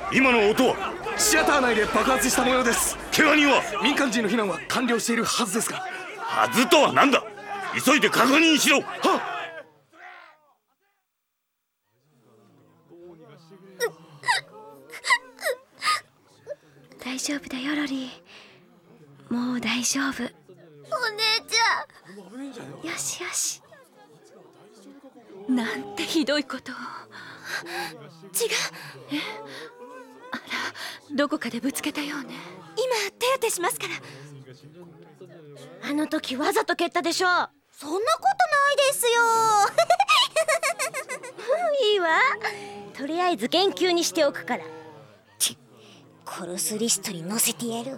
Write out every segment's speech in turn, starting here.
今の音は？ シアター内で爆発した模様です。 怪我人は？ 民間人の避難は完了しているはずですが。 はずとは何だ。急いで確認しろ。はっ。 大丈夫だよロリー、もう大丈夫。お姉ちゃん。よしよし。なんてひどいことを。 違う。 あら、どこかでぶつけたようね。 今手当てしますから。 あの時わざと蹴ったでしょ。 そんなことないですよ。 いいわ、とりあえず研究にしておくから。殺すリストに載せてやる。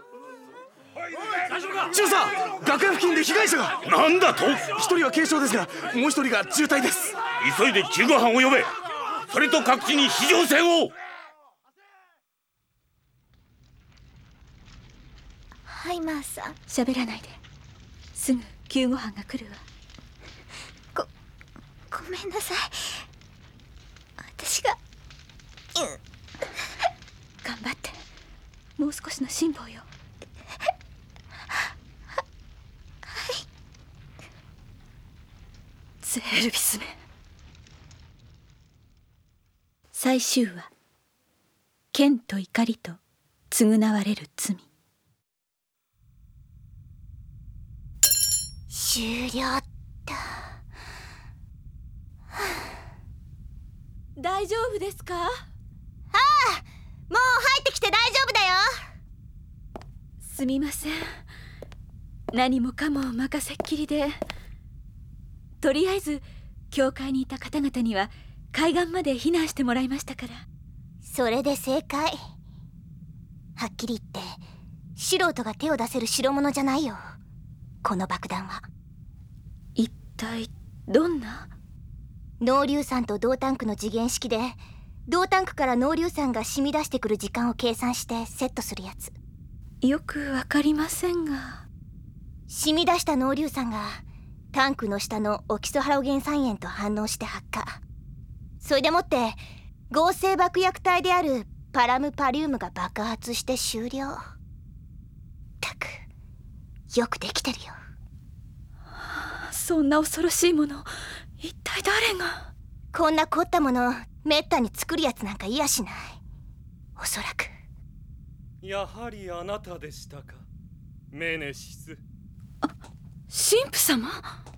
中佐、楽屋付近で被害者が。 なんだと。 一人は軽傷ですが、もう一人が重体です。 急いで救護班を呼べ。それと各地に非常線を。 ハイマーさん、 喋らないで。すぐ救護班が来るわ。 ごめんなさい。私が頑張って。もう少しの辛抱よ。ゼールビスめ。最終話、剣と怒りと償われる罪。 終了だ。 大丈夫ですか？ もう入ってきて大丈夫だよ。 すみません、何もかも任せっきりで。とりあえず教会にいた方々には海岸まで避難してもらいましたから。 それで正解。はっきり言って素人が手を出せる代物じゃないよ、この爆弾は。 一体どんな？ 濃硫酸と同タンクの時限式で、同タンクから濃硫酸が染み出してくる時間を計算してセットするやつ。 よくわかりませんが。 染み出した濃硫酸がタンクの下のオキソハロゲン酸塩と反応して発火。それでもって合成爆薬体であるパラムパリウムが爆発して終了。ったく、よくできてるよ。 そんな恐ろしいもの、一体誰が？ こんな凝ったものめったに作るやつなんかいやしない。おそらく。 やはりあなたでしたか、メネシス。 神父様？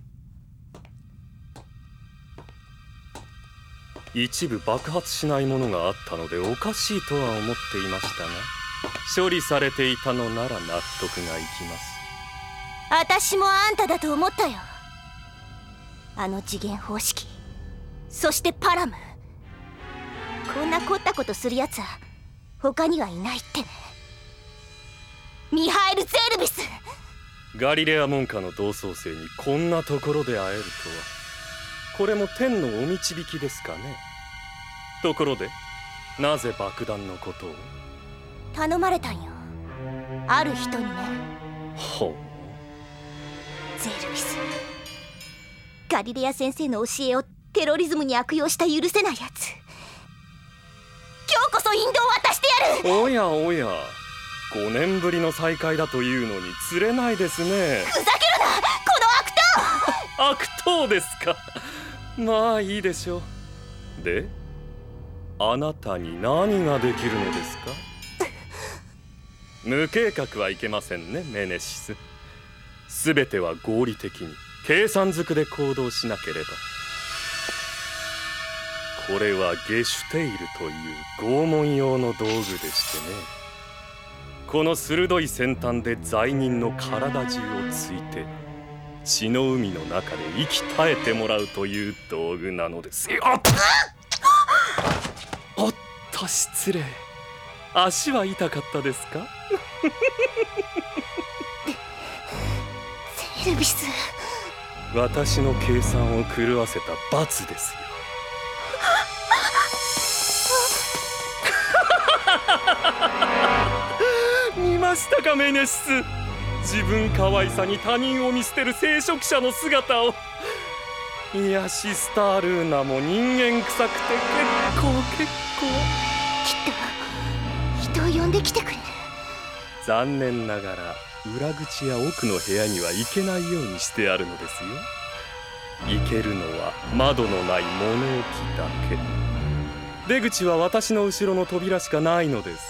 一部爆発しないものがあったのでおかしいとは思っていましたが、処理されていたのなら納得がいきます。 私もあんただと思ったよ。あの次元方式、そしてパラム、こんな凝ったことするやつは他にはいないってね。ミハエル・ゼールビス。 ガリレア門下の同窓生にこんなところで会えるとは、これも天のお導きですかね。ところでなぜ爆弾のことを？ 頼まれたんよ、ある人にね。 ほう。 ゼールビス、ガリレア先生の教えをテロリズムに悪用した許せないやつ。今日こそ引導を渡してやる。 おやおや、5年ぶりの再会だというのに釣れないですね。 ふざけるな、この悪党。 悪党ですか。まあいいでしょう。で、あなたに何ができるのですか？無計画はいけませんね、メネシス。すべては合理的に計算づくで行動しなければ。これはゲシュテイルという拷問用の道具でしてね、この鋭い先端で罪人の体中を突いて血の海の中で息絶えてもらうという道具なのですよ。おっと失礼。足は痛かったですか？ ゼルビス、 私の計算を狂わせた罰ですよ。見ましたか、メネシス。自分可愛さに他人を見捨てる聖職者の姿を。いや、シスタールーナも人間臭くて結構。 きっとんできてくれる。 残念ながら裏口や奥の部屋には行けないようにしてあるのですよ。行けるのは窓のない物置だけ。出口は私の後ろの扉しかないのです。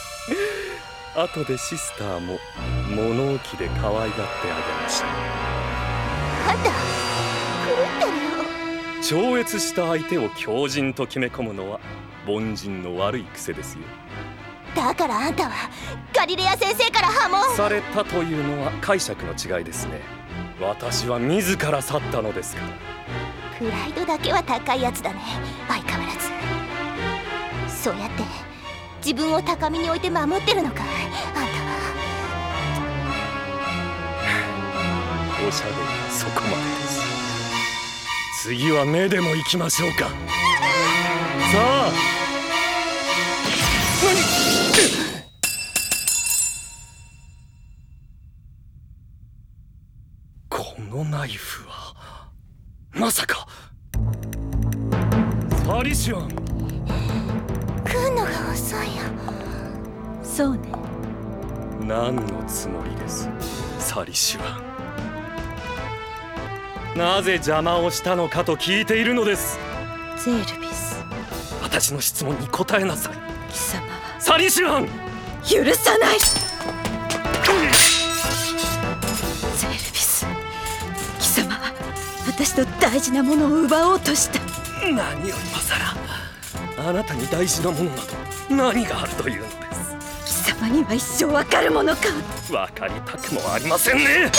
後でシスターも物置で可愛がってあげましょう。 あんた狂ってるよ。 超越した相手を強靭と決め込むのは凡人の悪い癖ですよ。 だからあんたはガリレア先生から破門されたというのは解釈の違いですね。私は自ら去ったのですから。 プライドだけは高いやつだね、相変わらず。そうやって自分を高みに置いて守ってるのかい、あんたは。 おしゃべりはそこまでです。次は目でも行きましょうか。さあ。このナイフはまさかサリシュアン。 来んのが遅いよ。 そうね。 何のつもりです、サリシュアン。なぜ邪魔をしたのかと聞いているのです。 ゼルビス、 私の質問に答えなさい。 貴様はサリシュアン。 許さない。ゼルビス、貴様は私の大事なものを奪おうとした。 何を今さら。あなたに大事なものなど何があるというのです。 貴様には一生わかるものか。 わかりたくもありませんね。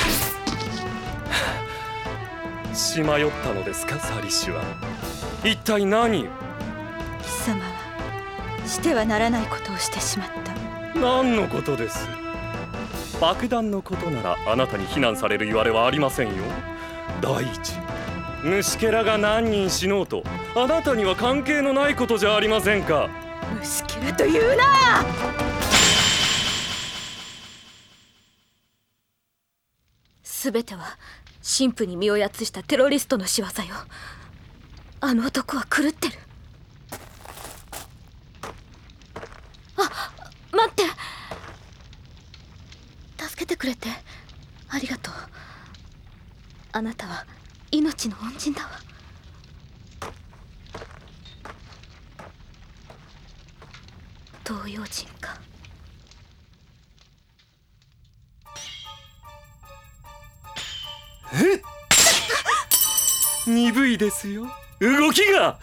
しまよったのですか、サリシュアン。一体何を。 貴様はしてはならないことをしてしまった。 何のことです。爆弾のことならあなたに非難される言われはありませんよ。第一、虫けらが何人死のうとあなたには関係のないことじゃありませんか。 虫けらというな。すべては神父に身をやつしたテロリストの仕業よ。あの男は狂ってる。あ、待って。助けてくれてありがとう。あなたは命の恩人だわ。東洋人か。 鈍いですよ、動きが。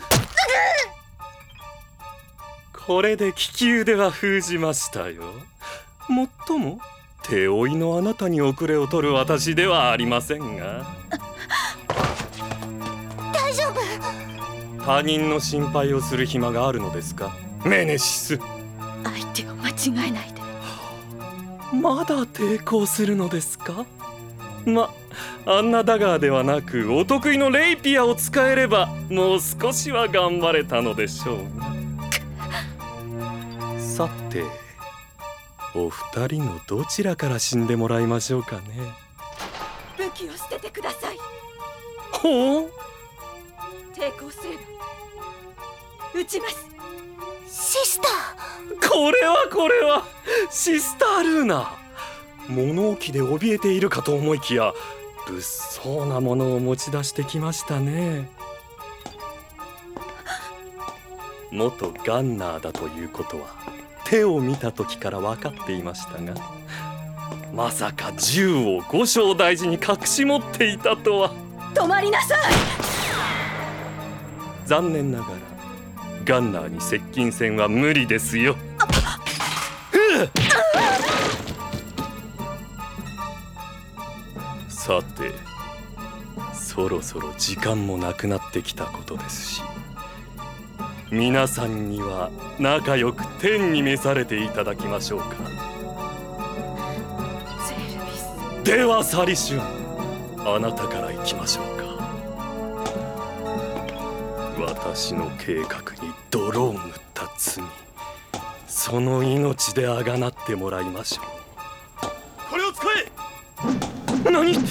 これで利き腕は封じましたよ。もっとも手負いのあなたに遅れを取る私ではありませんが。 大丈夫。 他人の心配をする暇があるのですか、メネシス。 相手を間違えないで。 まだ抵抗するのですか。あんなダガーではなくお得意のレイピアを使えればもう少しは頑張れたのでしょうが。さて、お二人のどちらから死んでもらいましょうかね。 武器を捨ててください。 ほう。 抵抗すれば撃ちます。 シスター。 これはシスタールーナ。物置で怯えているかと思いきや物騒なものを持ち出してきましたね。元ガンナーだということは手を見た時から分かっていましたが、まさか銃を五章大事に隠し持っていたとは。 止まりなさい。 残念ながらガンナーに接近戦は無理ですよ。さて、そろそろ時間もなくなってきたことですし、皆さんには仲良く天に召されていただきましょうか。 ゼルビス。 ではサリシュアン、あなたから行きましょうか。私の計画に泥を塗った罪、その命であがなってもらいましょう。これを使え。何。 ゼ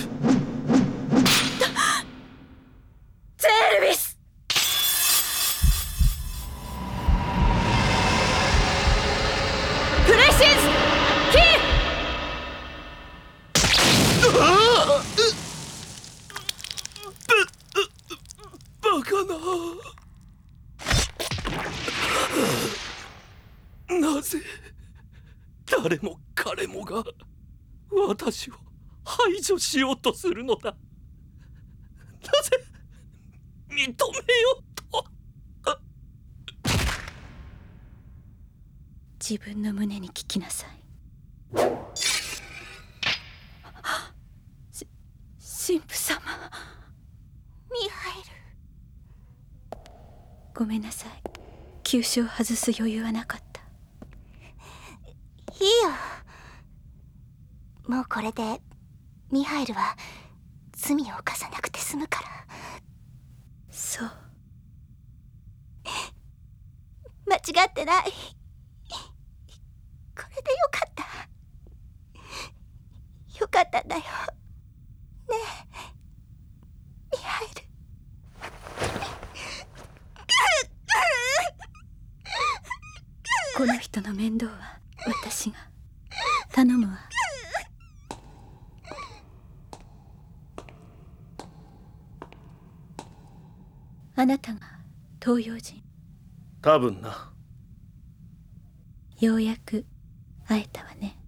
ルビス。 かな。なぜ誰も彼もが私を排除しようとするのだ。なぜ認めようと。 自分の胸に聞きなさい。神父様。 ミハエル。 ごめんなさい。急所を外す余裕はなかった。 いいよ。もうこれでミハエルは罪を犯さなくて済むから。 そう。 間違ってない。これでよかった。よかったんだよ。ねえミハエル。 この人の面倒は私が頼むわ。あなたが東洋人。 多分な。 ようやく会えたわね。